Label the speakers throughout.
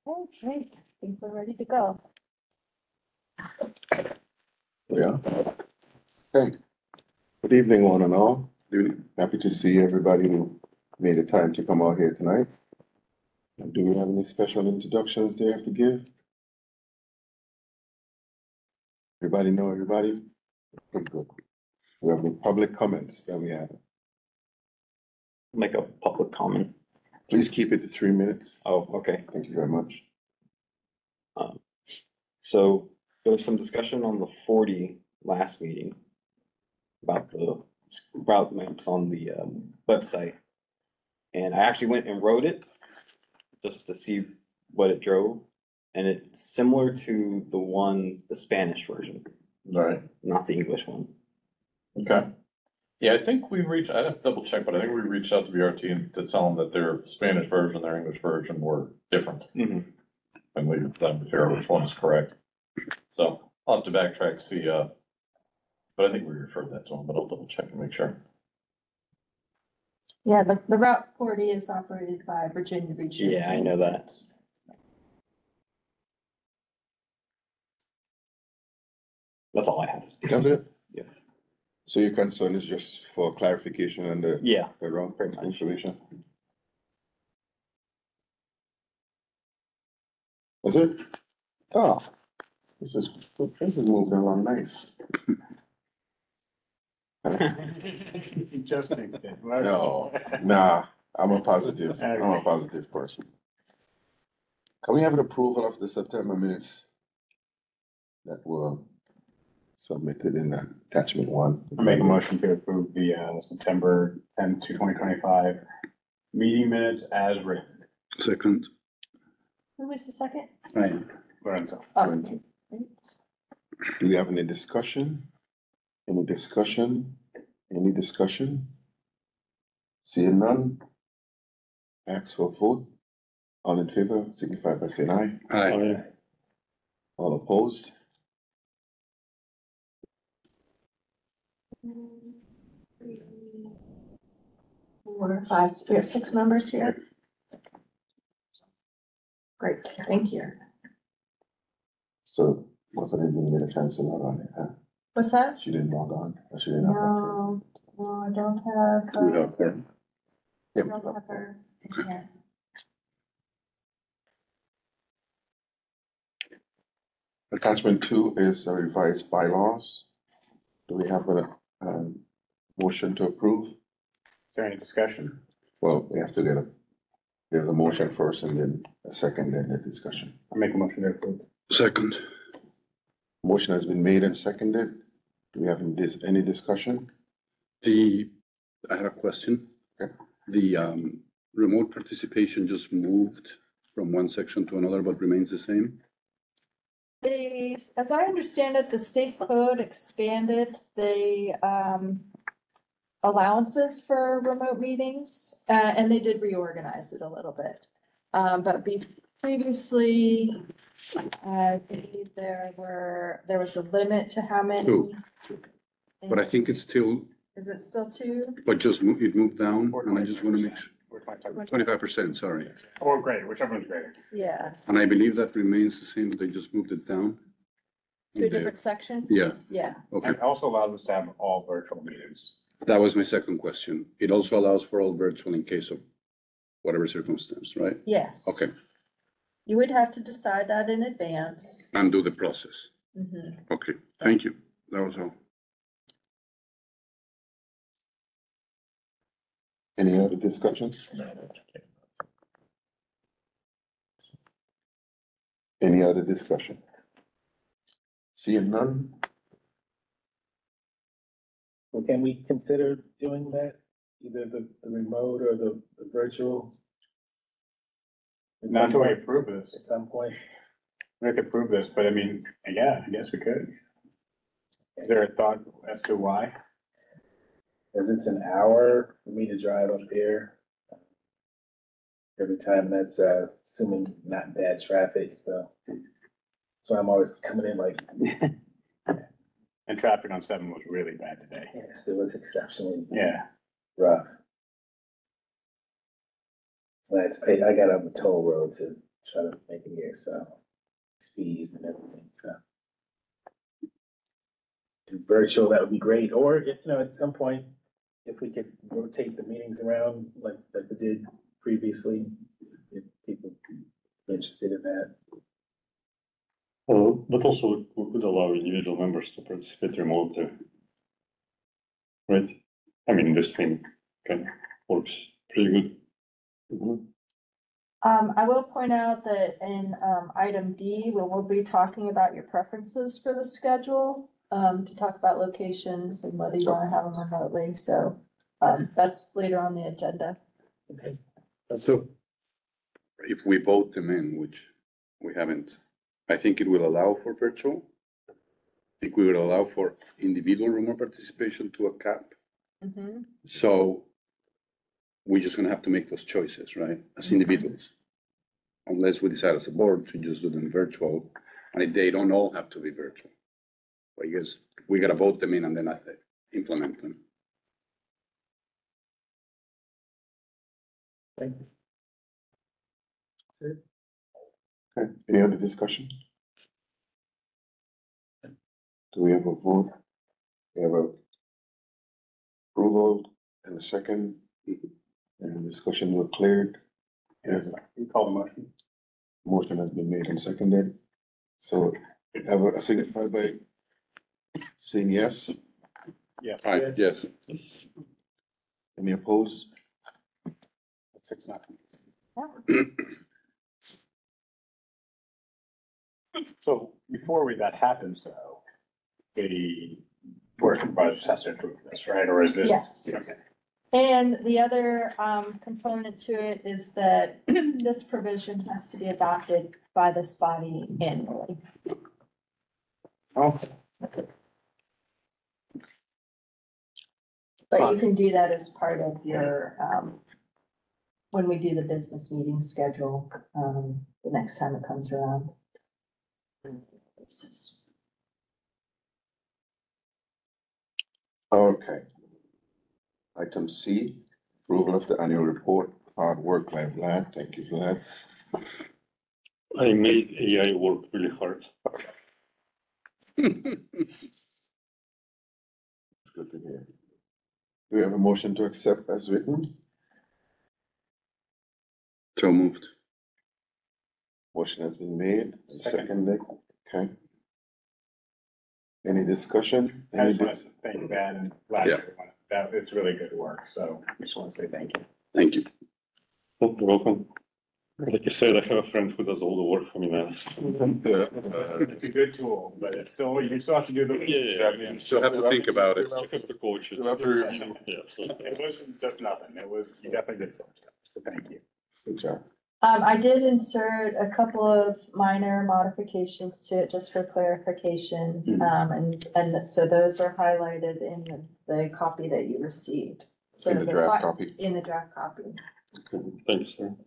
Speaker 1: Oh, great. I think we're ready to go.
Speaker 2: Yeah. Okay. Good evening, one and all. Happy to see everybody who made the time to come out here tonight. And do we have any special introductions they have to give? Everybody know everybody? Good, good. We have any public comments that we have?
Speaker 3: Make a public comment.
Speaker 2: Please keep it to 3 minutes.
Speaker 3: Oh, okay.
Speaker 2: Thank you very much.
Speaker 3: So there was some discussion on the 40 last meeting about the route maps on the website. And I actually went and wrote it just to see what it drove. And it's similar to the Spanish version,
Speaker 4: Right,
Speaker 3: not the English one.
Speaker 4: okay. Yeah, I think we reached, I'd have to double check, but I think we reached out to BRT and to tell them that their Spanish version, their English version were different.
Speaker 3: Mhm.
Speaker 4: And we, them to figure out which one is correct. So I'll have to backtrack, see, but I think we referred that to them, but I'll double check and make sure.
Speaker 1: Yeah, the Route 40 is operated by Virginia Region.
Speaker 3: Yeah, I know that. That's all I have.
Speaker 2: That's it?
Speaker 3: Yeah.
Speaker 2: So your concern is just for clarification and
Speaker 3: Yeah,
Speaker 2: the wrong
Speaker 3: pretty much.
Speaker 2: information? That's it? Oh, this is moving along nice.
Speaker 5: Just fixed it.
Speaker 2: No, nah, I'm a positive person. Can we have an approval of the September minutes that were submitted in attachment 1?
Speaker 5: I make a motion to approve the September 10th to 2025 meeting minutes as written.
Speaker 6: Second,
Speaker 1: Who was the second?
Speaker 6: Ryan.
Speaker 5: Lorenzo.
Speaker 1: Oh,
Speaker 2: Do we have any discussion? Any discussion? Any discussion? Seeing none? Ask for a vote. All in favor, signify by saying aye.
Speaker 6: Aye.
Speaker 2: All opposed?
Speaker 1: Four, five, we have 6 members here. Great, thank you.
Speaker 2: So, wasn't even get a chance to log on it, huh?
Speaker 1: What's that?
Speaker 2: She didn't log on, or she didn't have that.
Speaker 1: No, I don't have.
Speaker 6: Do we have quorum?
Speaker 1: I don't have her. Yeah.
Speaker 2: Attachment 2 is revised bylaws. Do we have a, motion to approve?
Speaker 5: Is there any discussion?
Speaker 2: Well, we have to there's a motion first and then a second, then the discussion.
Speaker 5: I make a motion to approve.
Speaker 6: Second,
Speaker 2: Motion has been made and seconded. Do we have any discussion?
Speaker 6: I have a question.
Speaker 2: Okay.
Speaker 6: The remote participation just moved from one section to another, but remains the same?
Speaker 1: As I understand it, the state code expanded the allowances for remote meetings, and they did reorganize it a little bit. But previously, I believe there was a limit to how many.
Speaker 6: Two. But I think it's still,
Speaker 1: Is it still 2?
Speaker 6: but it moved down, and I just want to make sure,
Speaker 5: We're 25%.
Speaker 6: 25%, sorry.
Speaker 5: Or greater, whichever one's greater.
Speaker 1: Yeah,
Speaker 6: And I believe that remains the same, but they just moved it down.
Speaker 1: two different sections?
Speaker 6: Yeah,
Speaker 1: Yeah,
Speaker 6: okay.
Speaker 5: And it also allows us to have all virtual meetings.
Speaker 6: That was my second question. It also allows for all virtual in case of whatever circumstance, right?
Speaker 1: yes.
Speaker 6: Okay,
Speaker 1: You would have to decide that in advance.
Speaker 6: and do the process.
Speaker 1: Mhm.
Speaker 6: Okay, thank you. That was all.
Speaker 2: Any other discussion? Any other discussion? Seeing none?
Speaker 7: Well, can we consider doing that, either the remote or the virtual? At
Speaker 5: Not
Speaker 7: some
Speaker 5: until we
Speaker 7: point-
Speaker 5: approve this.
Speaker 7: At some point,
Speaker 5: We have to approve this, but I mean, yeah, I guess we could. Is there a thought as to why?
Speaker 7: as it's an hour for me to drive up there. Every time that's, assuming not bad traffic, so. So I'm always coming in like,
Speaker 5: And traffic on 7 was really bad today.
Speaker 7: yes, it was exceptionally
Speaker 5: Yeah,
Speaker 7: rough. So I had to pay, I got on the toll road to try to make it here, so fees and everything, so. Do virtual, that would be great, or if, you know, at some point, if we could rotate the meetings around like we did previously, if people are interested in that.
Speaker 8: But also we could allow individual members to participate remotely. Right? I mean, this thing kind of works pretty good.
Speaker 2: Mhm.
Speaker 1: I will point out that in, item D, we will be talking about your preferences for the schedule, to talk about locations and whether you wanna have them remotely, so, that's later on the agenda.
Speaker 6: So if we vote them in, which we haven't, I think it will allow for virtual. I think we will allow for individual remote participation to a cap.
Speaker 1: Mm-hmm.
Speaker 6: So we're just gonna have to make those choices, right, as individuals. Unless we decide as a board to just do them virtual, and they don't all have to be virtual. I guess we gotta vote them in and then implement them.
Speaker 7: Thank you.
Speaker 2: Okay, any other discussion? Do we have a vote? We have a approval and a second, and the discussion was cleared.
Speaker 5: Yes, you call the motion.
Speaker 2: Motion has been made and seconded. So have a signify by saying yes.
Speaker 5: Yes.
Speaker 6: All right, yes.
Speaker 2: Any opposed?
Speaker 5: 6-0. So before that happens though, the board of budgets has to approve this, right? Or is this?
Speaker 1: Yes.
Speaker 5: Okay.
Speaker 1: And the other, component to it is that this provision has to be adopted by this body annually.
Speaker 5: Okay.
Speaker 1: But you can do that as part of your, when we do the business meeting schedule, the next time it comes around.
Speaker 2: Okay. Item C, approval of the annual report, hard work, life lad. Thank you for that.
Speaker 8: I made AI work really hard.
Speaker 2: It's good to hear. Do we have a motion to accept as written?
Speaker 6: So moved.
Speaker 2: Motion has been made and
Speaker 5: Second.
Speaker 2: seconded. Okay. Any discussion?
Speaker 5: I
Speaker 2: Any
Speaker 5: just want to thank Ben and glad
Speaker 6: Yeah.
Speaker 5: everyone, that it's really good work. So I just want to say thank you.
Speaker 6: Thank you.
Speaker 8: Oh, you're welcome. Like you said, I have a friend who does all the work for me now.
Speaker 5: It's a good tool, but it's still, you still have to do the.
Speaker 8: Yeah, I mean,
Speaker 6: Still have to think about it.
Speaker 8: I have to coach it.
Speaker 2: Still have to review.
Speaker 8: Yeah, so.
Speaker 5: It wasn't just nothing. It was, you definitely did some stuff. So thank you.
Speaker 2: Good job.
Speaker 1: I did insert a couple of minor modifications to it just for clarification. And so those are highlighted in the copy that you received. So
Speaker 2: In the draft
Speaker 1: fi-
Speaker 2: copy.
Speaker 1: In the draft copy.
Speaker 8: Thank you, sir.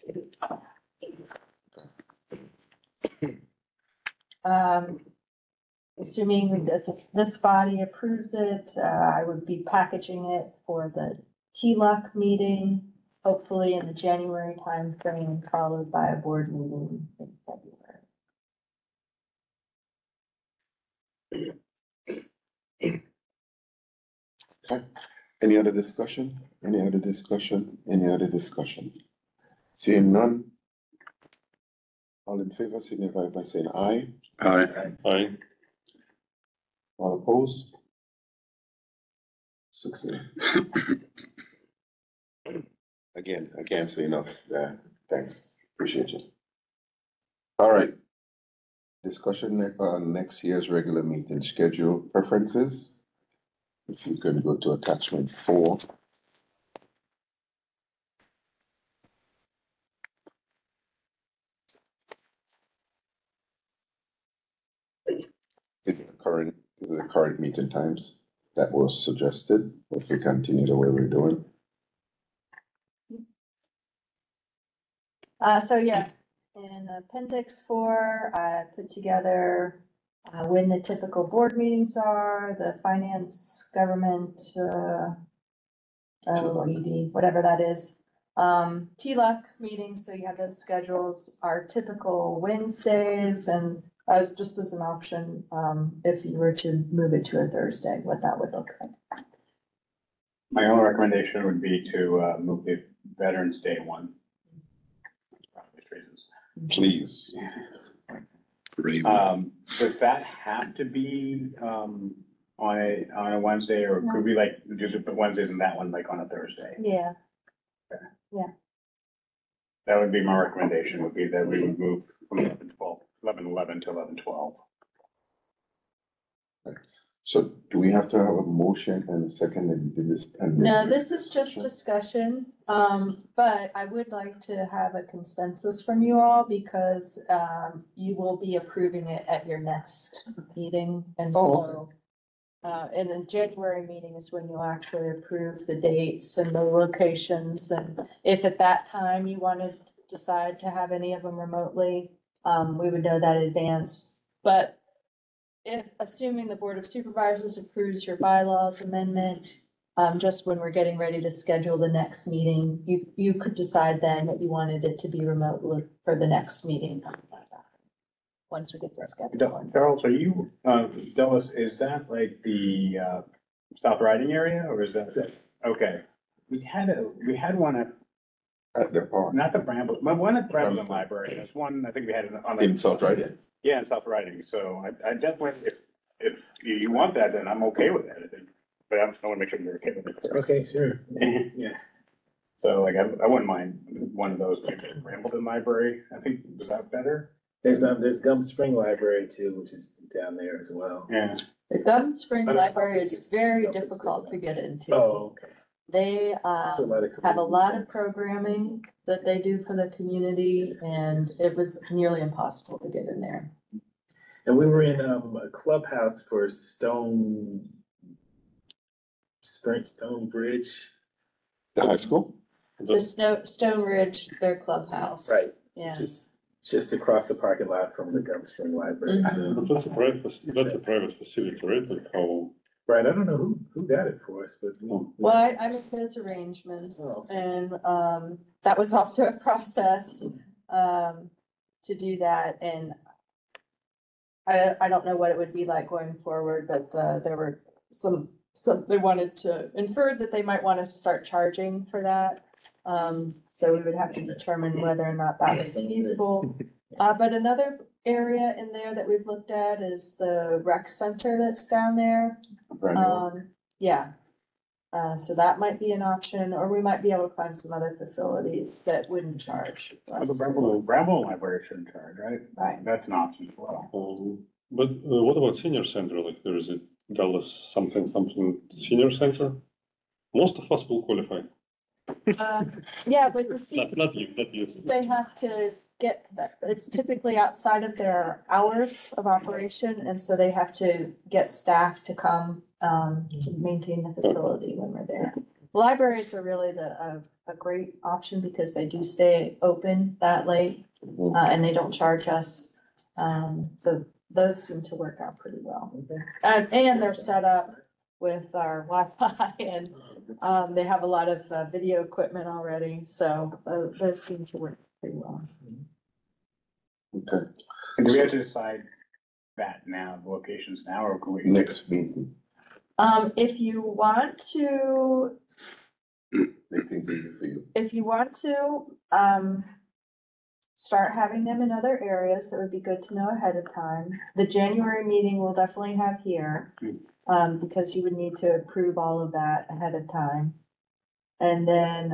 Speaker 1: Assuming that this body approves it, I would be packaging it for the TLUC meeting, hopefully in the January timeframe, followed by a board meeting in February.
Speaker 2: Okay. Any other discussion? Any other discussion? Any other discussion? Seeing none? All in favor, signify by saying aye.
Speaker 6: Aye.
Speaker 8: Aye.
Speaker 2: All opposed? 6-0. Again, I can't say enough. Thanks. Appreciate you. All right. Discussion on next year's regular meeting schedule preferences. If you can go to attachment 4. It's the current meeting times that was suggested, if we continue the way we're doing.
Speaker 1: So yeah, in appendix 4, I put together when the typical board meetings are, the finance, government, OED, whatever that is. TLUC meetings, so you have those schedules, are typical Wednesdays, and as just as an option, if you were to move it to a Thursday, what that would look like.
Speaker 5: My own recommendation would be to move the Veterans Day one. For obvious reasons.
Speaker 2: Please.
Speaker 5: Does that have to be on a Wednesday, or could we like do the Wednesdays and that one like on a Thursday?
Speaker 1: Yeah.
Speaker 5: That would be my recommendation, would be that we would move from 11/11 to 11/12.
Speaker 2: So do we have to have a motion and a second and do this? and then-
Speaker 1: No, this is just discussion, but I would like to have a consensus from you all because, you will be approving it at your next meeting. And
Speaker 2: Oh,
Speaker 1: so, and the January meeting is when you'll actually approve the dates and the locations. And if at that time you want to decide to have any of them remotely, we would know that in advance. But if, assuming the Board of Supervisors approves your bylaws amendment, just when we're getting ready to schedule the next meeting, you could decide then that you wanted it to be remote for the next meeting. Once we get the schedule.
Speaker 5: Charles, are you, Dallas, is that like the South Riding area, or is that? Okay, we had one
Speaker 2: At the park,
Speaker 5: not the Bramble, one at the Brambleton Library, there's one, I think we had it on.
Speaker 2: in South Riding.
Speaker 5: Yeah, in South Riding, so I definitely, if you want that, then I'm okay with that, I think, but I want to make sure you're okay with it.
Speaker 7: Okay, sure. Yes.
Speaker 5: So like, I wouldn't mind one of those, like the Brambleton Library, I think, was that better?
Speaker 7: There's Gum Spring Library too, which is down there as well.
Speaker 5: Yeah.
Speaker 1: The Gum Spring
Speaker 7: I don't know.
Speaker 1: Library is very
Speaker 7: Gum Spring
Speaker 1: difficult to get into.
Speaker 7: Oh, okay.
Speaker 1: They,
Speaker 7: So a lot of
Speaker 1: have a lot of
Speaker 7: community
Speaker 1: programming that they do for the community, and it was nearly impossible to get in there.
Speaker 7: events. And we were in a clubhouse for Stone Bridge.
Speaker 2: The high school?
Speaker 1: The Stone Ridge, their clubhouse.
Speaker 7: Right.
Speaker 1: Yeah.
Speaker 7: Just across the parking lot from the Gum Spring Library. So,
Speaker 8: But that's a private facility, right? Like how,
Speaker 7: right, I don't know who got it for us, but.
Speaker 1: Well, I made those arrangements,
Speaker 7: Oh.
Speaker 1: and, that was also a process, to do that, and I don't know what it would be like going forward, but, there were some, they wanted to, inferred that they might want to start charging for that. So we would have to determine whether or not that was feasible. But another area in there that we've looked at is the rec center that's down there.
Speaker 2: Brand new.
Speaker 1: Yeah. So that might be an option, or we might be able to find some other facilities that wouldn't charge.
Speaker 5: Well, the
Speaker 1: less.
Speaker 5: Bramble Library shouldn't charge, right?
Speaker 1: Right.
Speaker 5: That's an option as well.
Speaker 8: but what about senior center? Like there is a Dallas something senior center? Most of us will qualify.
Speaker 1: Yeah, but the
Speaker 8: Not you.
Speaker 1: they have to get that, it's typically outside of their hours of operation, and so they have to get staff to come, to maintain the facility when we're there. Libraries are really a great option because they do stay open that late, and they don't charge us. So those seem to work out pretty well. And they're set up with our Wi-Fi, and, they have a lot of, video equipment already, so, those seem to work pretty well.
Speaker 2: Okay,
Speaker 5: And do we have to decide that now, the locations now, or can we?
Speaker 2: next meeting,
Speaker 1: If you want to,
Speaker 2: make things easy for you.
Speaker 1: if you want to, start having them in other areas, it would be good to know ahead of time. The January meeting we'll definitely have here, because you would need to approve all of that ahead of time. And then,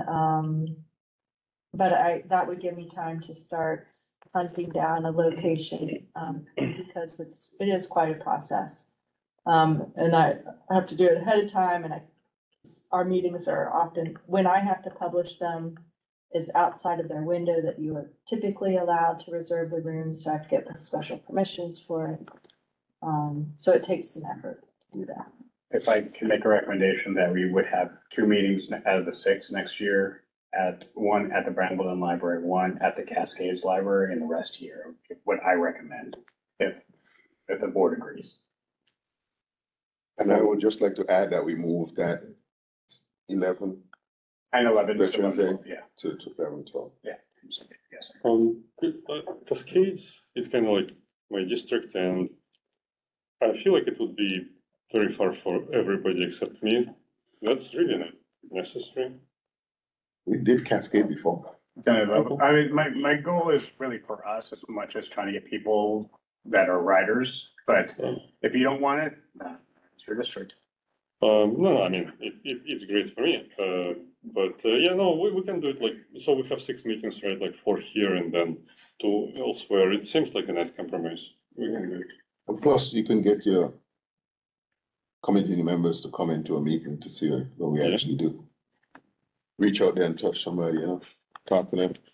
Speaker 1: but that would give me time to start hunting down a location, because it is quite a process. And I have to do it ahead of time, and our meetings are often, when I have to publish them, is outside of their window that you are typically allowed to reserve the room, so I have to get the special permissions for it. So it takes some effort to do that.
Speaker 5: If I can make a recommendation that we would have 2 meetings out of the 6 next year, one at the Brambleton Library, one at the Cascades Library, and the rest here, what I recommend, if the board agrees.
Speaker 2: And I would just like to add that we moved that 11
Speaker 5: And 11 to
Speaker 2: Veterans
Speaker 5: 11,
Speaker 2: Day.
Speaker 5: yeah,
Speaker 2: to 11/12.
Speaker 5: yes.
Speaker 8: Cascades is kind of like my district, and I feel like it would be very far for everybody except me. That's really not necessary.
Speaker 2: We did Cascade before.
Speaker 5: Kind of, I mean, my goal is really for us as much as trying to get people that are riders, but if you don't want it, it's your district.
Speaker 8: No, I mean, it's great for me, but yeah, no, we can do it like, so we have 6 meetings, right, like 4 here and then 2 elsewhere. It seems like a nice compromise. We can do it.
Speaker 2: And plus, you can get your committee members to come into a meeting to see what we
Speaker 8: Yeah.
Speaker 2: actually do. Reach out there and touch somebody, talk to them.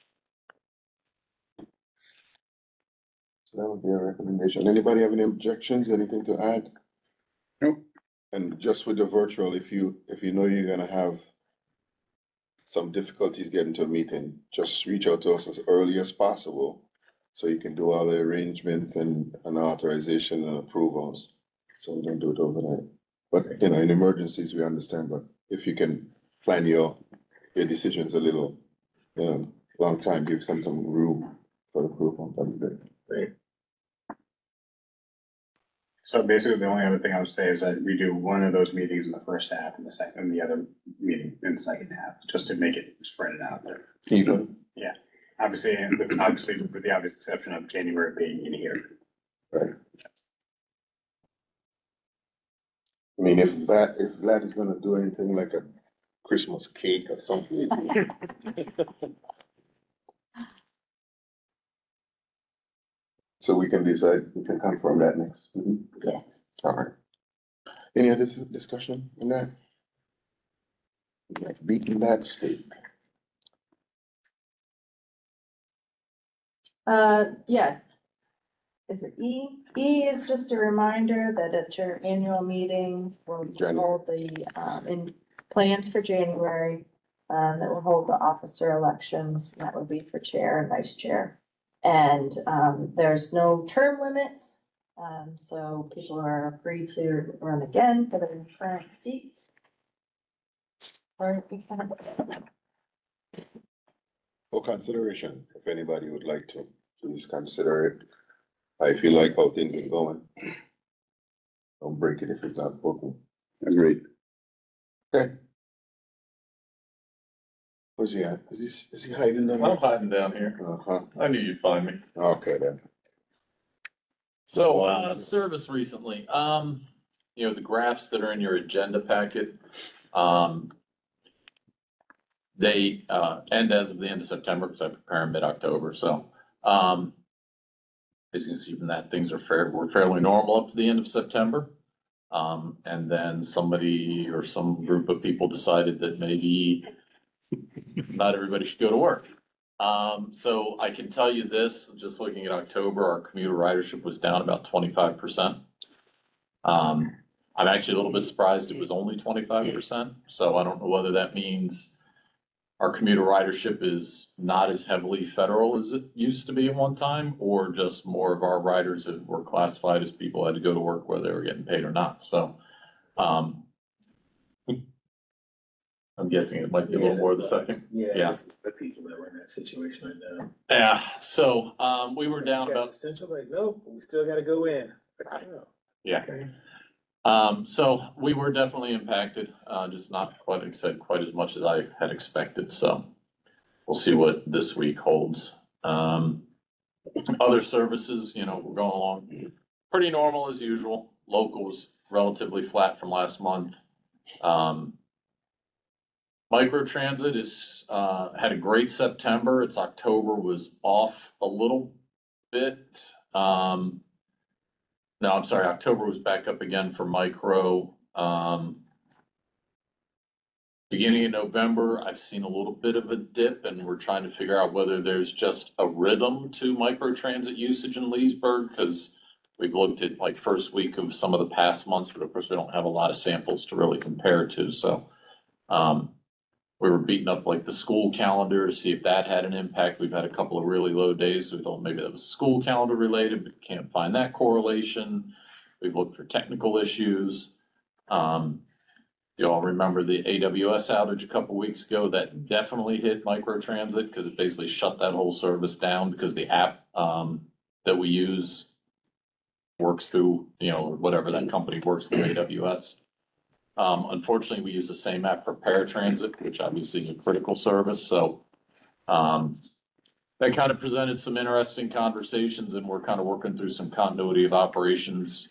Speaker 2: So that would be a recommendation. Anybody have any objections, anything to add?
Speaker 6: Nope.
Speaker 2: And just with the virtual, if you know you're gonna have some difficulties getting to a meeting, just reach out to us as early as possible, so you can do all the arrangements and authorization and approvals, so we don't do it overnight. But, in emergencies, we understand, but if you can plan your decisions a little, long time, give some room for approval, that'd be great.
Speaker 5: So basically, the only other thing I would say is that we do one of those meetings in the first half and the other meeting in the second half, just to make it spread it out there.
Speaker 2: Even,
Speaker 5: Obviously, with the obvious exception of January being in here.
Speaker 2: right? I mean, if that is gonna do anything like a Christmas cake or something. So we can decide, we can confirm that next.
Speaker 1: Yes.
Speaker 2: All right. Any other discussion on that? Like beating that steak.
Speaker 1: Yeah. Is it E? E is just a reminder that at your annual meeting, we'll hold planned for January, that will hold the officer elections, and that would be for chair and vice chair. And, there's no term limits, so people are free to run again for their current seats. Or
Speaker 2: For consideration, if anybody would like to, please consider it. I feel like how things are going. Don't break it if it's not broken.
Speaker 6: Agreed.
Speaker 2: Okay. Where's he at? Is he hiding down
Speaker 4: I'm
Speaker 2: there?
Speaker 4: hiding down here.
Speaker 2: Uh-huh,
Speaker 4: I knew you'd find me.
Speaker 2: okay then.
Speaker 4: So, service recently, the graphs that are in your agenda packet, they, end as of the end of September, because I prepare in mid-October, so, as you can see from that, things were fairly normal up to the end of September. And then somebody or some group of people decided that maybe not everybody should go to work. So I can tell you this, just looking at October, our commuter ridership was down about 25%. I'm actually a little bit surprised it was only 25%, so I don't know whether that means our commuter ridership is not as heavily federal as it used to be at one time, or just more of our riders that were classified as people who had to go to work whether they were getting paid or not, so. I'm guessing it might be a little more the second. Yeah.
Speaker 7: The people that were in that situation right now.
Speaker 4: Yeah, so, we were down about,
Speaker 7: Essential, like, nope, we still gotta go in.
Speaker 4: yeah.
Speaker 7: Okay.
Speaker 4: So we were definitely impacted, just not quite, like I said, quite as much as I had expected, so we'll see what this week holds. Other services, we're going along pretty normal as usual. Locals relatively flat from last month. Microtransit is, had a great September. Its October was off a little bit. No, I'm sorry, October was back up again for micro. Beginning of November, I've seen a little bit of a dip, and we're trying to figure out whether there's just a rhythm to microtransit usage in Leesburg, because we've looked at like first week of some of the past months, but of course we don't have a lot of samples to really compare to, so. We were beating up like the school calendar to see if that had an impact. We've had a couple of really low days. So we thought maybe that was school calendar related, but can't find that correlation. We've looked for technical issues. The You all remember the AWS outage a couple weeks ago that definitely hit microtransit because it basically shut that whole service down because the app that we use works through, whatever that company works through AWS. Unfortunately, we use the same app for paratransit, which obviously is a critical service. So that kind of presented some interesting conversations, and we're kind of working through some continuity of operations.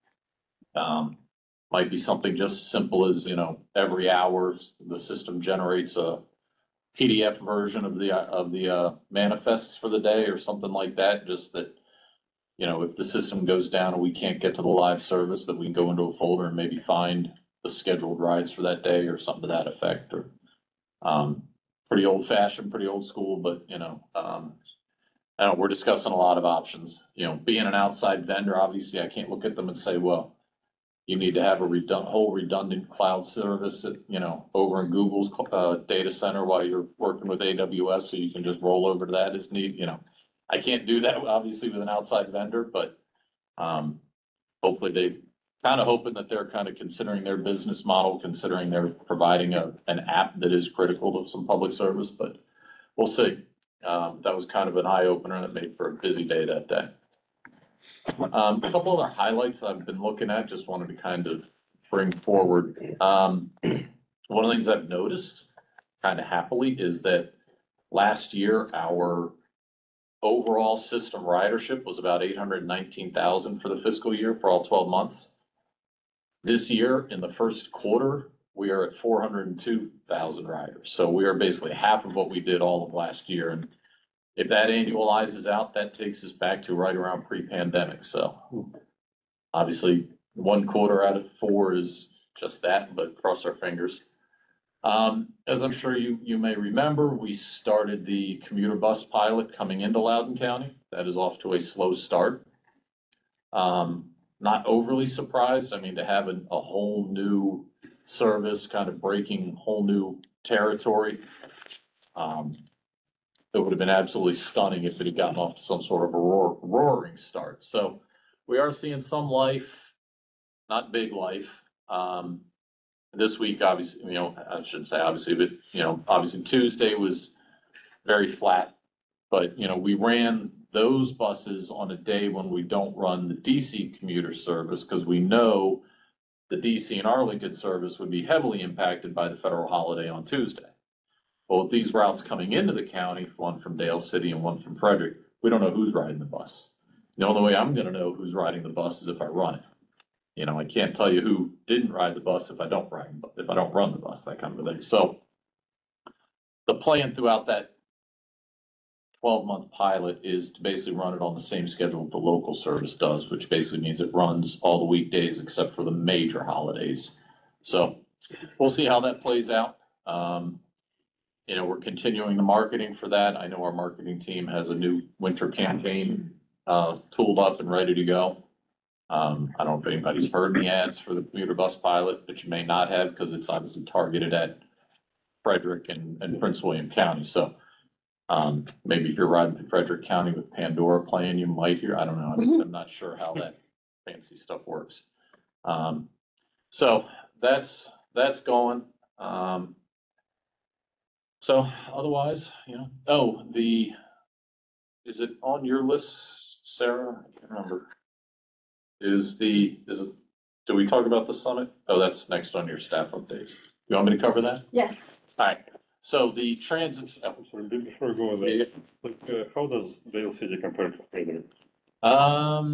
Speaker 4: Might be something just as simple as, every hour the system generates a PDF version of the manifests for the day or something like that. Just that, if the system goes down and we can't get to the live service, that we can go into a folder and maybe find the scheduled rides for that day or something to that effect. Or pretty old fashioned, pretty old school, but I don't know, we're discussing a lot of options. Being an outside vendor, obviously I can't look at them and say, well, you need to have a whole redundant cloud service at, over in Google's data center while you're working with AWS, so you can just roll over to that as need. I can't do that obviously with an outside vendor, but hopefully they kind of hoping that they're kind of considering their business model, considering they're providing an app that is critical to some public service, but we'll see. That was kind of an eye opener that made for a busy day that day. A couple other highlights I've been looking at, just wanted to kind of bring forward. One of the things I've noticed kind of happily is that last year, our overall system ridership was about 819,000 for the fiscal year for all 12 months. This year, in the first quarter, we are at 402,000 riders. So we are basically half of what we did all of last year. And if that annualizes out, that takes us back to right around pre-pandemic. So obviously 1 quarter out of 4 is just that, but cross our fingers. As I'm sure you may remember, we started the commuter bus pilot coming into Loudoun County. That is off to a slow start. Not overly surprised. I mean, to have a whole new service kind of breaking whole new territory. It would have been absolutely stunning if it had gotten off to some sort of a roaring start. So we are seeing some life, not big life. This week, obviously, I shouldn't say obviously, but, obviously Tuesday was very flat. But, we ran those buses on a day when we don't run the DC commuter service because we know the DC and Arlington service would be heavily impacted by the federal holiday on Tuesday. Well, with these routes coming into the county, one from Dale City and one from Frederick, we don't know who's riding the bus. The only way I'm going to know who's riding the bus is if I run it. I can't tell you who didn't ride the bus if I don't run the bus, that kind of a thing. So the plan throughout that 12-month pilot is to basically run it on the same schedule the local service does, which basically means it runs all the weekdays except for the major holidays. So we'll see how that plays out. We're continuing the marketing for that. I know our marketing team has a new winter campaign tooled up and ready to go. I don't know if anybody's heard the ads for the commuter bus pilot, but you may not have because it's obviously targeted at Frederick and Prince William County. So maybe if you're riding through Frederick County with Pandora playing, you might hear. I don't know. I'm not sure how that fancy stuff works. So that's going. So otherwise, is it on your list, Sarah? I can't remember. Do we talk about the summit? Oh, that's next on your staff updates. You want me to cover that?
Speaker 1: Yes.
Speaker 4: All right. So the transit.
Speaker 8: Sorry, before we go there, how does Dale City compare to Frederick?
Speaker 4: Let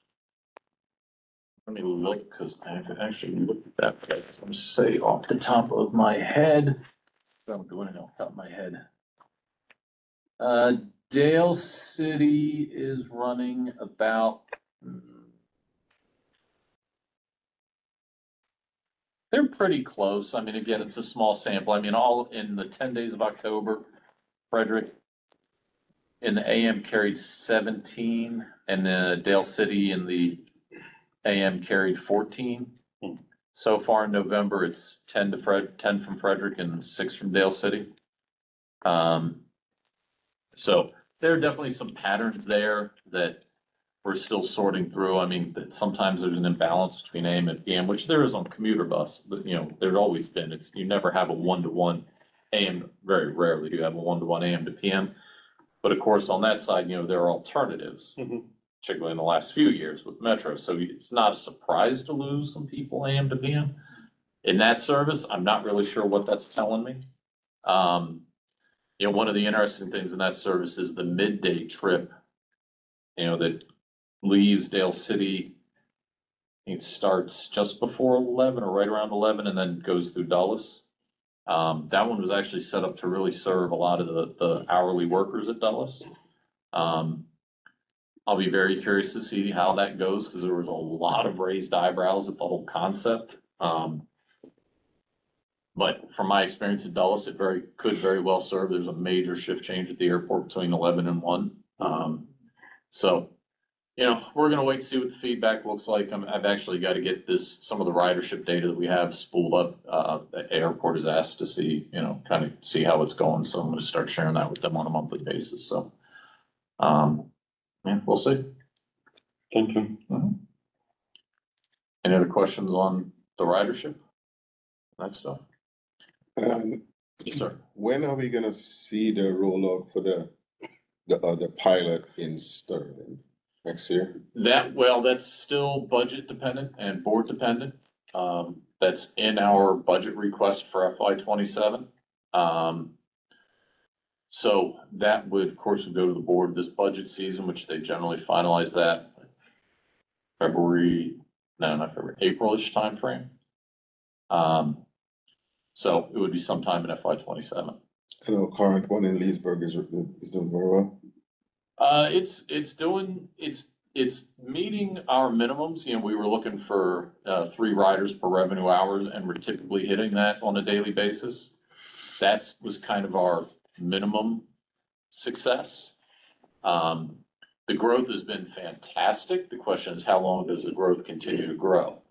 Speaker 4: me look because I actually looked at that. Let me say off the top of my head. I'm doing it off the top of my head. Dale City is running about. They're pretty close. I mean, again, it's a small sample. I mean, all in the 10 days of October, Frederick in the AM carried 17, and then Dale City in the AM carried 14. So far in November, it's 10 from Frederick and 6 from Dale City. So there are definitely some patterns there that we're still sorting through. I mean, sometimes there's an imbalance between AM and PM, which there is on commuter bus, but you know, there's always been. It's, you never have a 1-to-1 AM, very rarely do you have a 1-to-1 AM to PM. But of course, on that side, you know, there are alternatives, particularly in the last few years with Metro. So it's not a surprise to lose some people AM to PM. In that service, I'm not really sure what that's telling me. You know, one of the interesting things in that service is the midday trip, you know, that leaves Dale City. It starts just before 11 or right around 11 and then goes through Dulles. That one was actually set up to really serve a lot of the hourly workers at Dulles. I'll be very curious to see how that goes because there was a lot of raised eyebrows at the whole concept. But from my experience at Dulles, it could very well serve. There's a major shift change at the airport between 11 and 1. So, you know, we're gonna wait to see what the feedback looks like. I've actually got to get some of the ridership data that we have spooled up. The airport is asked to see, you know, kind of see how it's going. So I'm gonna start sharing that with them on a monthly basis. So, yeah, we'll see.
Speaker 8: Thank you.
Speaker 4: Any other questions on the ridership? That stuff? Yes, sir.
Speaker 2: When are we gonna see the rollout for the pilot in Sterling? Next year?
Speaker 4: That's still budget dependent and board dependent. That's in our budget request for FY 27. So that would, of course, go to the board this budget season, which they generally finalize that not February, April-ish timeframe. So it would be sometime in FY 27.
Speaker 2: So the current one in Leesburg is doing very well.
Speaker 4: It's meeting our minimums. You know, we were looking for 3 riders per revenue hour, and we're typically hitting that on a daily basis. That was kind of our minimum success. The growth has been fantastic. The question is, how long does the growth continue to grow?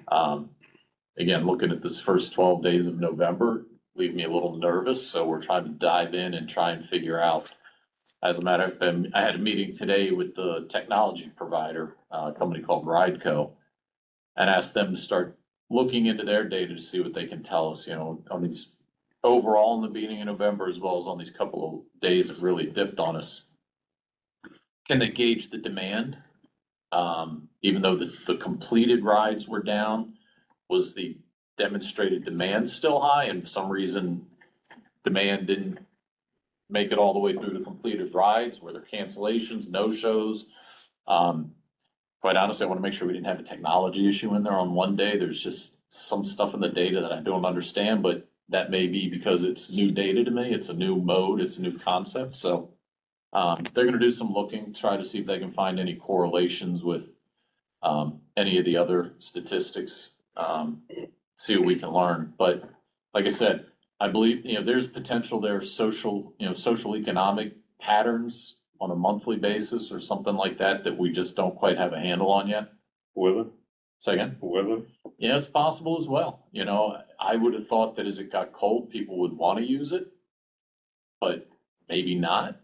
Speaker 4: Again, looking at this first 12 days of November, leave me a little nervous. So we're trying to dive in and try and figure out. As a matter of fact, I had a meeting today with the technology provider, a company called Rideco, and asked them to start looking into their data to see what they can tell us, you know, on these overall in the beginning of November, as well as on these couple of days that really dipped on us. Can they gauge the demand? Even though the completed rides were down, was the demonstrated demand still high? And for some reason, demand didn't make it all the way through the completed rides. Were there cancellations, no-shows? Quite honestly, I want to make sure we didn't have a technology issue in there on one day. There's just some stuff in the data that I don't understand, but that may be because it's new data to me. It's a new mode, it's a new concept. So they're going to do some looking, try to see if they can find any correlations with any of the other statistics, see what we can learn. But like I said, I believe, you know, there's potential there, social economic patterns on a monthly basis or something like that, that we just don't quite have a handle on yet.
Speaker 8: Weather?
Speaker 4: Say again?
Speaker 8: Weather?
Speaker 4: Yeah, it's possible as well. You know, I would have thought that as it got cold, people would want to use it, but maybe not.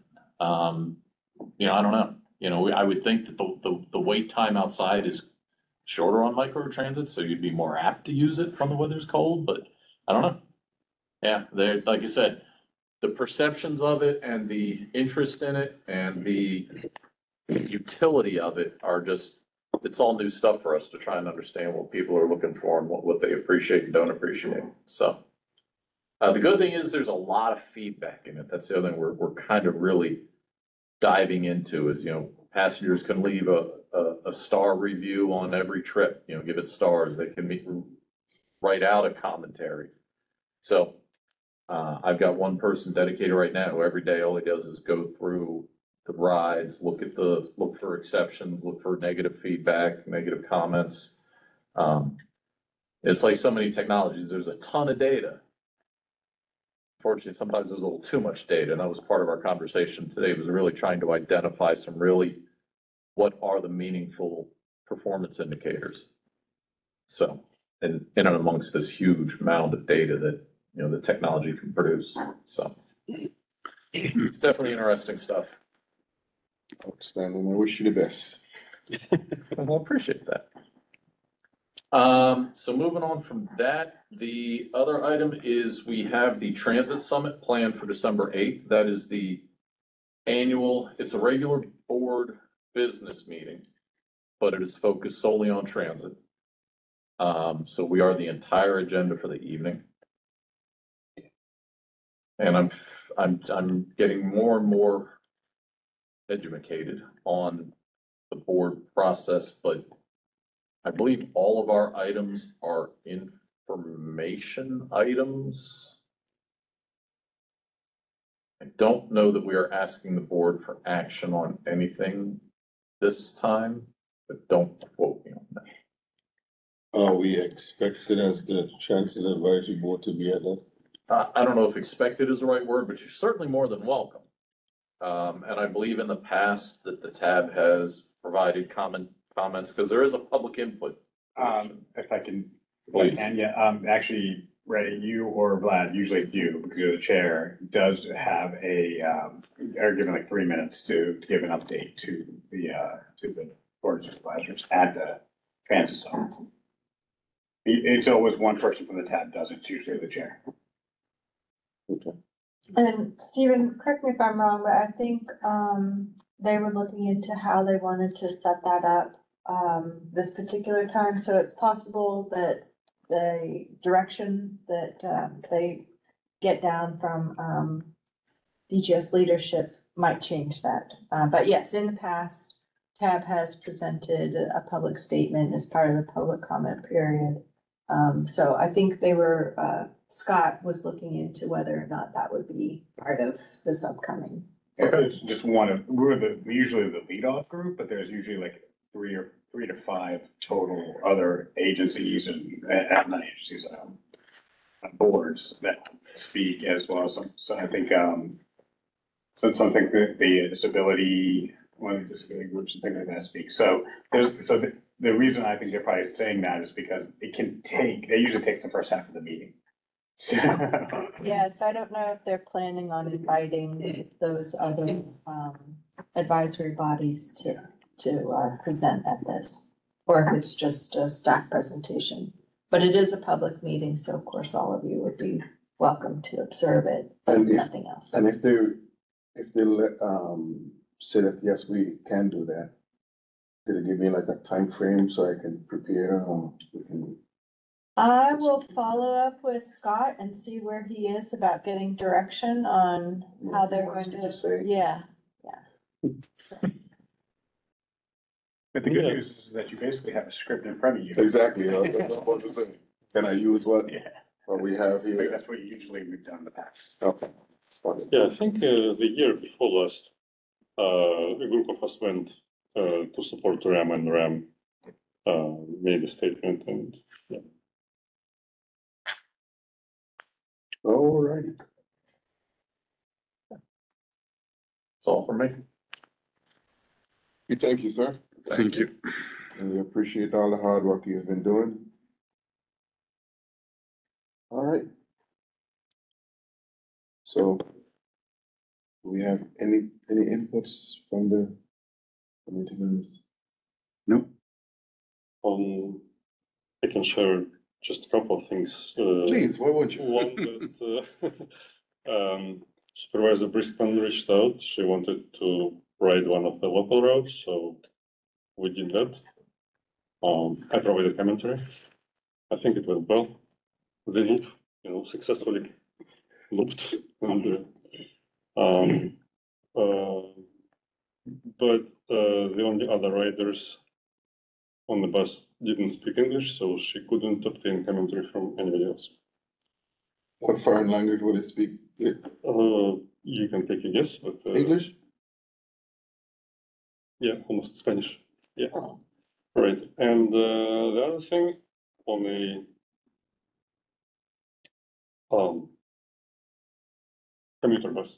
Speaker 4: You know, I don't know. You know, I would think that the wait time outside is shorter on microtransit, so you'd be more apt to use it from the weather's cold, but I don't know. Yeah, they're, like I said, the perceptions of it and the interest in it and the utility of it are just, it's all new stuff for us to try and understand what people are looking for and what they appreciate and don't appreciate. So the good thing is there's a lot of feedback in it. That's the other thing we're kind of really diving into is, you know, passengers can leave a star review on every trip, you know, give it stars. They can write out a commentary. So I've got one person dedicated right now who every day all he does is go through the rides, look for exceptions, look for negative feedback, negative comments. It's like so many technologies, there's a ton of data. Fortunately, sometimes there's a little too much data, and that was part of our conversation today, was really trying to identify what are the meaningful performance indicators. So, and amongst this huge mound of data that, you know, the technology can produce. So it's definitely interesting stuff.
Speaker 2: Outstanding. I wish you the best.
Speaker 4: Well, appreciate that. So moving on from that, the other item is we have the Transit Summit planned for December 8th. That is the annual, it's a regular board business meeting, but it is focused solely on transit. So we are the entire agenda for the evening. And I'm getting more and more educated on the board process, but I believe all of our items are information items. I don't know that we are asking the board for action on anything this time, but don't quote me on that.
Speaker 2: Are we expected as the Transit Advisory Board to be at that?
Speaker 4: I don't know if expected is the right word, but you're certainly more than welcome. And I believe in the past that the TAB has provided comments, because there is a public input.
Speaker 5: If I can,
Speaker 4: Please.
Speaker 5: actually, Ray, you or Vlad, usually you, because you're the chair, does have are given like 3 minutes to give an update to the board of supervisors at the transit summit. It's always one person from the TAB does it, it's usually the chair.
Speaker 1: And Stephen, correct me if I'm wrong, but I think, they were looking into how they wanted to set that up, this particular time. So it's possible that the direction that, they get down from, DGS leadership might change that. But yes, in the past, TAB has presented a public statement as part of the public comment period. So I think they were, Scott was looking into whether or not that would be part of this upcoming.
Speaker 5: It's just we're usually the lead off group, but there's usually like three to five total other agencies and not agencies, boards that speak as well. So I think, so something that the disability, one of the disability groups and things like that speak. So the reason I think they're probably saying that is because it usually takes the first half of the meeting. So.
Speaker 1: Yes, I don't know if they're planning on inviting those other, advisory bodies to present at this, or if it's just a staff presentation. But it is a public meeting, so of course all of you would be welcome to observe it, but
Speaker 2: And if-
Speaker 1: nothing else.
Speaker 2: And if they let, say that, yes, we can do that, did it give me like a time frame so I can prepare, we can?
Speaker 1: I will follow up with Scott and see where he is about getting direction on how they're
Speaker 2: Wants
Speaker 1: going
Speaker 2: me to say.
Speaker 1: yeah.
Speaker 5: But the good
Speaker 8: Yeah.
Speaker 5: news is that you basically have a script in front of you.
Speaker 2: Exactly, that's what I'm about to say. Can I use what
Speaker 5: Yeah,
Speaker 2: we have
Speaker 5: I think
Speaker 2: here?
Speaker 5: that's what usually we've done in the past.
Speaker 2: Okay.
Speaker 8: Yeah, I think the year before last, a group of us went to support RAM, and RAM made a statement, and yeah.
Speaker 2: All righty.
Speaker 4: That's all for me.
Speaker 2: We thank you, sir.
Speaker 6: Thank you.
Speaker 2: And we appreciate all the hard work you've been doing. All right. So, do we have any inputs from the committee members?
Speaker 6: No,
Speaker 8: I can share just a couple of things.
Speaker 2: Please, why won't you?
Speaker 8: One that Supervisor Brispan reached out. She wanted to ride one of the local roads, so we did that. I provided commentary. I think it went well. The loop, successfully looped. And, but the only other riders on the bus didn't speak English, so she couldn't obtain commentary from anybody else.
Speaker 2: What foreign language would it speak?
Speaker 8: You can take a guess, but
Speaker 2: English?
Speaker 8: yeah, almost Spanish. Yeah,
Speaker 2: Oh.
Speaker 8: right. And the other thing, on a commuter bus,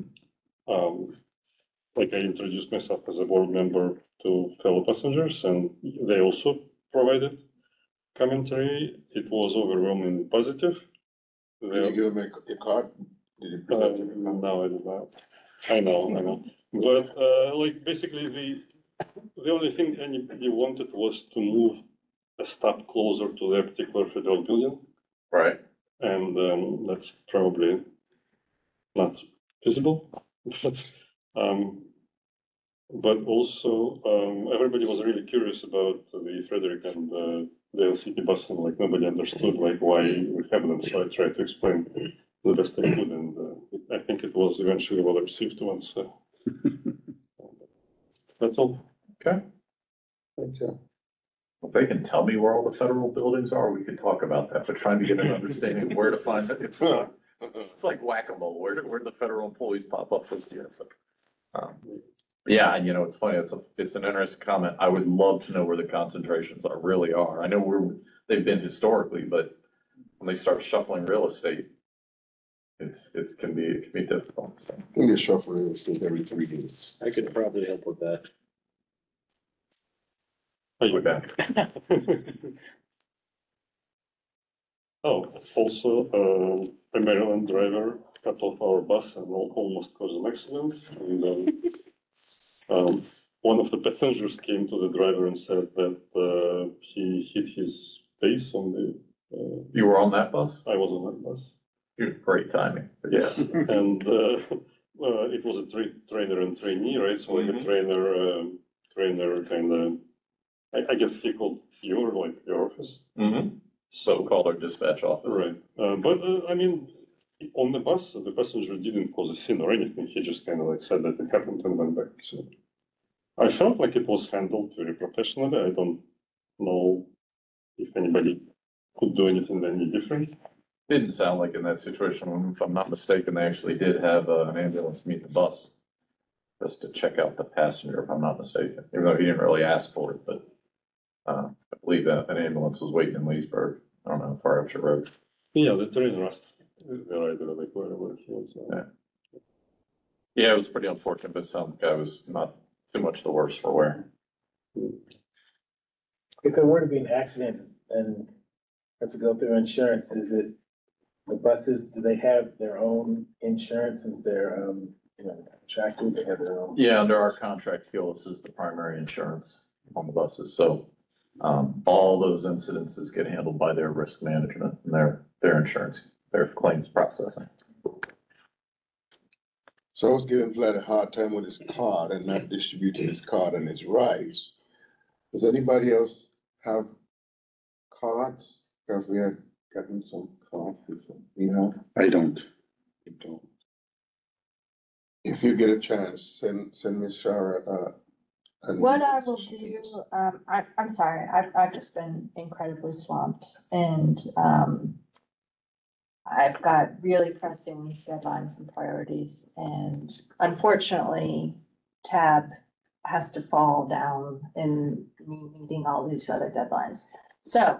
Speaker 8: like I introduced myself as a board member to fellow passengers, and they also provided commentary. It was overwhelmingly positive.
Speaker 2: Did you give them a card? Did you present them a card?
Speaker 8: No, I did not. I know. But like basically The only thing anybody wanted was to move a stop closer to their particular federal building,
Speaker 4: Right.
Speaker 8: and that's probably not feasible. But also, everybody was really curious about the Frederick and Dale City bus, and like nobody understood like why we have them. So I tried to explain the best I could, and I think it was eventually well received once. That's all.
Speaker 4: Okay. If they can tell me where all the federal buildings are, we could talk about that, but trying to get an understanding of where to find it. It's like whack-a-mole. Where do the federal employees pop up this year? So, yeah, and it's funny. It's an interesting comment. I would love to know where the concentrations really are. I know they've been historically, but when they start shuffling real estate, it can be difficult. So.
Speaker 2: I think they shuffle real estate every 3 days.
Speaker 9: I could probably help with that.
Speaker 8: Are you back? Oh, also, a Maryland driver cut off our bus and almost caused an accident. And one of the passengers came to the driver and said that he hit his face on the.
Speaker 4: You were on that bus?
Speaker 8: I was on that bus.
Speaker 4: You had great timing.
Speaker 8: Yes, and it was a trainer and trainee, right? So like a trainer kind of. I guess he called you or like your office.
Speaker 4: Mm-hmm. So called our dispatch office.
Speaker 8: Right. But I mean, on the bus, the passenger didn't cause a scene or anything. He just kind of like said that it happened and went back. So I felt like it was handled very professionally. I don't know if anybody could do anything any different.
Speaker 4: Didn't sound like in that situation. If I'm not mistaken, they actually did have an ambulance meet the bus just to check out the passenger, if I'm not mistaken, even though he didn't really ask for it, but I believe that an ambulance was waiting in Leesburg. I don't know, Far Hampshire Road.
Speaker 8: Yeah, the trainer asked the rider like wherever he was.
Speaker 4: Yeah, it was pretty unfortunate, but it sounded like I was not too much the worse for wear.
Speaker 7: If there were to be an accident and have to go through insurance, is it the buses, do they have their own insurance since they're, contracted, they have their own?
Speaker 4: Yeah, under our contract, Keolis is the primary insurance on the buses, so all those incidences get handled by their risk management and their insurance, their claims processing.
Speaker 2: So I was giving Vlad a hard time with his card and not distributing his card and his rights. Does anybody else have cards? Because we had gotten some cards before. You know,
Speaker 6: I don't.
Speaker 2: you don't. If you get a chance, send Miss Shara,
Speaker 1: What I will do, I'm sorry, I've just been incredibly swamped and, I've got really pressing deadlines and priorities, and unfortunately, TAB has to fall down in me meeting all these other deadlines. So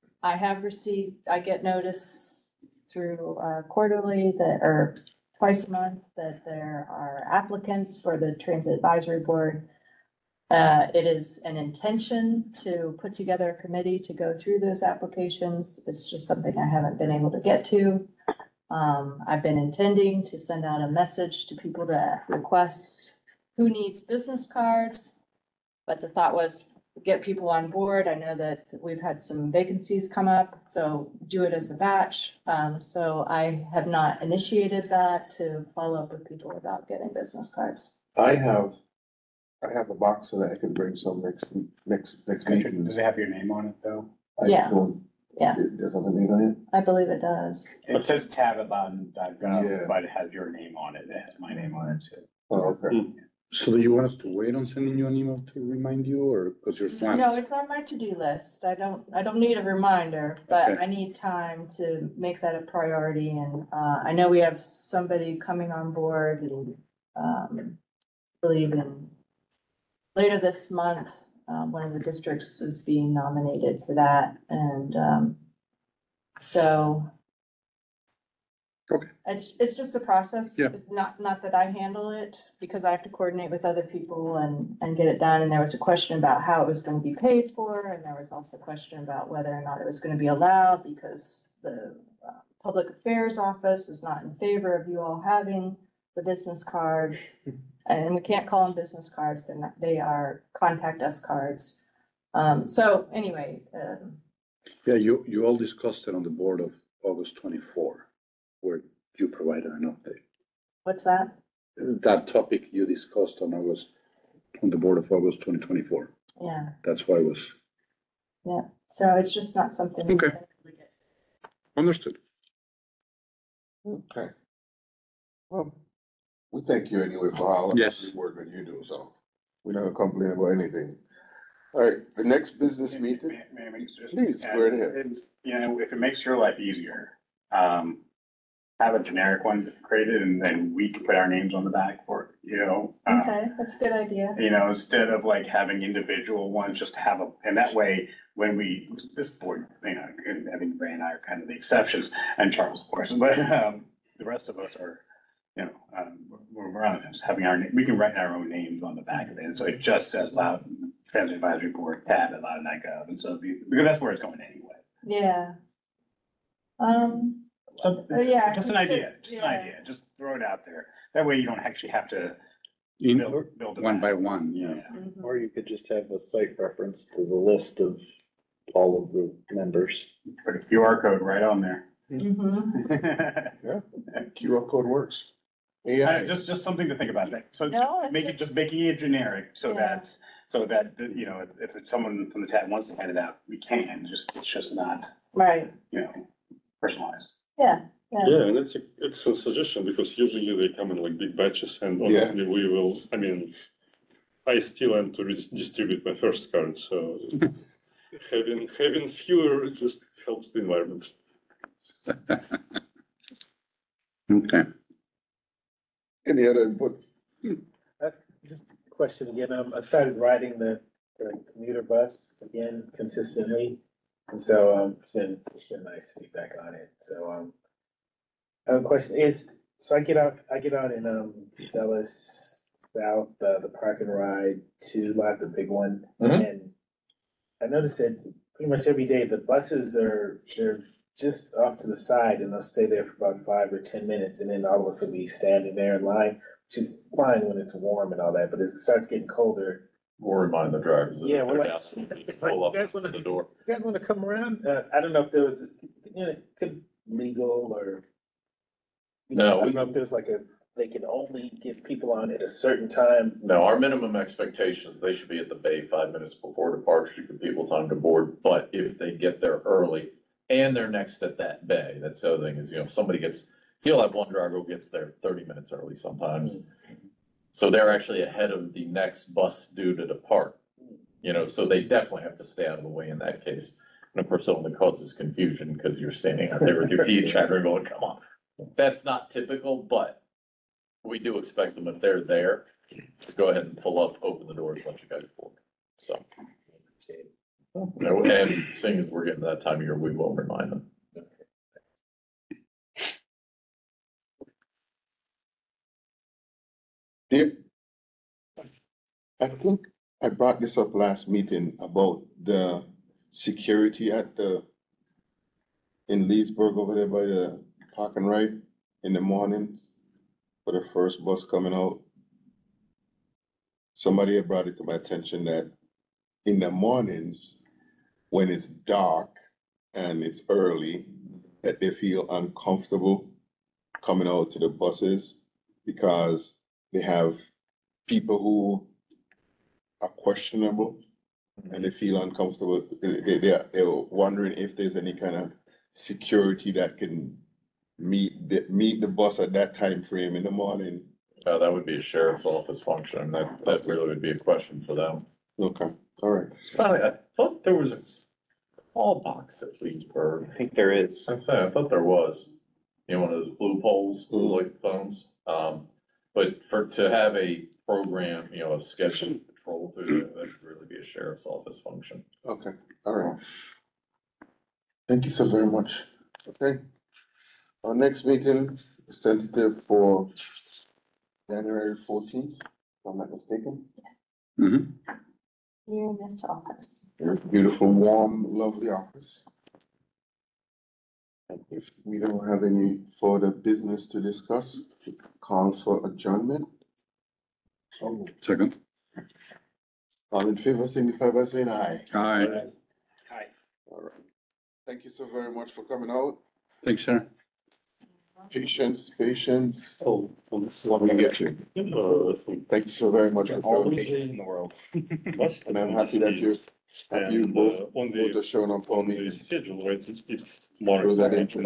Speaker 1: I get notice through quarterly or twice a month that there are applicants for the Transit Advisory Board. It is an intention to put together a committee to go through those applications. It's just something I haven't been able to get to. I've been intending to send out a message to people that request who needs business cards. But the thought was get people on board. I know that we've had some vacancies come up, so do it as a batch. So I have not initiated that to follow up with people about getting business cards.
Speaker 2: I have a box that I can bring some next meeting.
Speaker 5: Does it have your name on it though?
Speaker 1: Yeah. Yeah.
Speaker 2: There's something name on it?
Speaker 1: I believe it does.
Speaker 5: It says tababon.gov,
Speaker 2: Yeah.
Speaker 5: but it has your name on it. It has my name on it too.
Speaker 2: Oh, okay.
Speaker 6: So do you want us to wait on sending you an email to remind you, or because you're swamped?
Speaker 1: No, it's on my to-do list. I don't need a reminder, but
Speaker 6: Okay.
Speaker 1: I need time to make that a priority. And, I know we have somebody coming on board and, I believe in later this month, one of the districts is being nominated for that. And, so.
Speaker 6: Okay.
Speaker 1: It's just a process.
Speaker 6: Yeah.
Speaker 1: Not that I handle it, because I have to coordinate with other people and get it done. And there was a question about how it was going to be paid for. And there was also a question about whether or not it was going to be allowed, because the Public Affairs Office is not in favor of you all having the business cards. And we can't call them business cards, they're not, they are contact us cards. So anyway,
Speaker 6: Yeah, you all discussed it on the board of August 24, where you provided an update.
Speaker 1: what's that?
Speaker 6: That topic you discussed on the board of August 2024.
Speaker 1: Yeah,
Speaker 6: That's why I was
Speaker 1: yeah, so it's just not something. we
Speaker 6: Okay.
Speaker 1: can really get.
Speaker 6: understood.
Speaker 2: Okay. Well, we thank you anyway for all the
Speaker 6: Yes.
Speaker 2: work that you do, so we're not gonna complain about anything. All right, the next business meeting,
Speaker 5: May I make a suggestion?
Speaker 2: please, go right ahead.
Speaker 5: And, you know, if it makes your life easier, have a generic one created and then we can put our names on the back for it, you know?
Speaker 1: Okay, that's a good idea.
Speaker 5: You know, instead of like having individual ones, just have and that way, when this board, you know, I think Ray and I are kind of the exceptions, and Charles, of course, but, the rest of us are, you know, we're on, just having we can write our own names on the back of it, and so it just says Loudoun Transit Advisory Board, tab at Loudoun.gov, and so, because that's where it's going anyway.
Speaker 1: Yeah.
Speaker 5: So,
Speaker 1: Yeah.
Speaker 5: just an idea, just throw it out there, that way you don't actually have to build it
Speaker 6: One
Speaker 5: out.
Speaker 6: by one, yeah.
Speaker 1: Mhm.
Speaker 3: Or you could just have a site reference to the list of all of the members.
Speaker 5: Put a QR code right on there.
Speaker 1: Mhm.
Speaker 2: QR code works. AI,
Speaker 5: Just something to think about, so
Speaker 1: No, it's
Speaker 5: making it generic, so
Speaker 1: Yeah.
Speaker 5: that, you know, if someone from the tab wants to hand it out, we can, it's just not,
Speaker 1: Right,
Speaker 5: you know, personalized.
Speaker 1: yeah,
Speaker 8: Yeah, and that's an excellent suggestion because usually they come in like big batches and honestly we will, I mean, I still am to distribute my first card, so having fewer just helps the environment.
Speaker 6: Okay.
Speaker 2: any other inputs?
Speaker 7: Just a question again, I started riding the commuter bus again consistently. And so, it's been nice feedback on it, so, a question is, so I get on in, Dulles South, the park and ride to the big one.
Speaker 4: Mhm.
Speaker 7: And I noticed that pretty much every day, the buses they're just off to the side and they'll stay there for about 5 or 10 minutes and then all of us will be standing there in line, which is fine when it's warm and all that, but as it starts getting colder,
Speaker 4: We'll remind the drivers. that
Speaker 7: Yeah,
Speaker 4: they're
Speaker 7: we're
Speaker 4: down,
Speaker 7: like,
Speaker 4: pull up
Speaker 7: you guys
Speaker 4: to
Speaker 7: wanna-
Speaker 4: the door.
Speaker 7: you guys wanna come around? I don't know if there was, you know, could legal or.
Speaker 4: No,
Speaker 7: I don't know if there's like they can only give people on at a certain time.
Speaker 4: No, our minimum expectations, they should be at the bay 5 minutes before departure to give people time to board. But if they get there early and they're next at that bay, that's the other thing is, you know, if somebody you'll have one driver who gets there 30 minutes early sometimes. So they're actually ahead of the next bus due to depart, you know, so they definitely have to stay out of the way in that case. And of course, it only causes confusion because you're standing out there with your feet chattering, going, come on. That's not typical, but we do expect them if they're there to go ahead and pull up, open the doors, let you guys board. So. And seeing as we're getting to that time of year, we will remind them.
Speaker 2: I think I brought this up last meeting about the security in Leesburg over there by the park and ride in the mornings for the first bus coming out. Somebody had brought it to my attention that in the mornings, when it's dark and it's early, that they feel uncomfortable coming out to the buses because they have people who are questionable and they feel uncomfortable. They're wondering if there's any kind of security that can meet the bus at that time frame in the morning.
Speaker 4: That would be a sheriff's office function. That really would be a question for them.
Speaker 2: Okay, all right.
Speaker 4: I thought there was a call box at Leesburg.
Speaker 3: I think there is.
Speaker 4: I thought there was, you know, one of those blue poles, blue light phones. But to have a program, you know, a scheduled patrol through that would really be a sheriff's office function.
Speaker 2: Okay, all right. Thank you so very much. Okay. Our next meeting is tentative for January 14th, if I'm not mistaken.
Speaker 6: Mm-hmm.
Speaker 1: you're in this office.
Speaker 2: Your beautiful, warm, lovely office. And if we don't have any further business to discuss, call for adjournment.
Speaker 6: Second.
Speaker 2: All in favor, signify by saying aye.
Speaker 6: Aye.
Speaker 2: All right. Thank you so very much for coming out.
Speaker 6: Thanks, sir.
Speaker 2: Patience, patience.
Speaker 8: Oh,
Speaker 2: We get you. Thank you so very much for
Speaker 3: All the
Speaker 2: coming.
Speaker 3: patience in the world.
Speaker 2: And I'm happy that you
Speaker 8: And
Speaker 2: both
Speaker 8: on
Speaker 2: both are
Speaker 8: the
Speaker 2: showing up for
Speaker 8: on the
Speaker 2: me.
Speaker 8: schedule, right? It's
Speaker 2: Through that
Speaker 8: marked.
Speaker 2: information.